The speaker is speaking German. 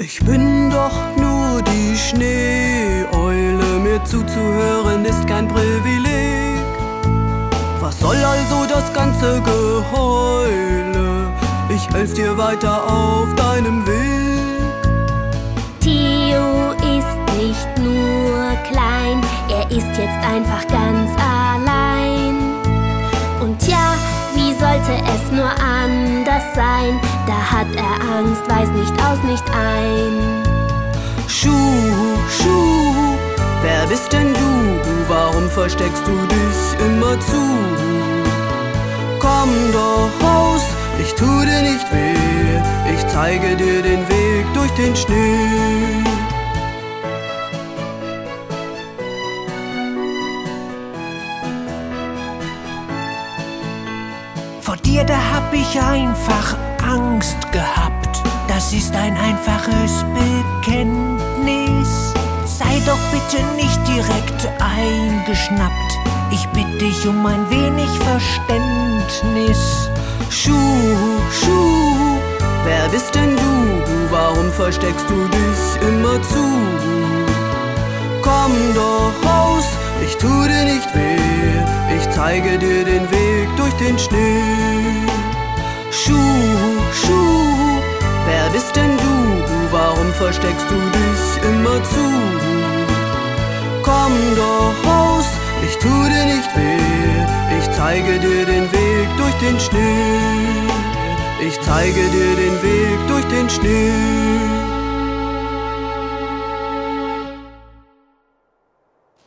Ich bin doch nur die Schneeeule, mir zuzuhören ist kein Privileg. Was soll also das ganze Geheule? Ich helf dir weiter auf deinem Weg. Theo ist nicht nur klein, er ist jetzt einfach ganz allein. Und ja, wie sollte es nur anders sein? Da hat er Angst, weiß nicht aus, nicht ein. Schuhu, Schuhu, wer bist denn du? Warum versteckst du dich immer zu? Komm doch raus, ich tu dir nicht weh, ich zeige dir den Weg durch den Schnee. Vor dir, da hab ich einfach Angst gehabt. Das ist ein einfaches Bekenntnis. Sei doch bitte nicht direkt eingeschnappt. Ich bitte dich um ein wenig Verständnis. Schuhu, Schuhu, wer bist denn du? Warum versteckst du dich immer zu? Komm doch raus, ich tu dir nicht weh, ich zeige dir den Weg durch den Schnee. Schuhu, Schuhu, wer bist denn du? Warum versteckst du dich immer zu? Komm doch raus, ich tu dir nicht weh, ich zeige dir den Weg durch den Schnee. Ich zeige dir den Weg durch den Schnee.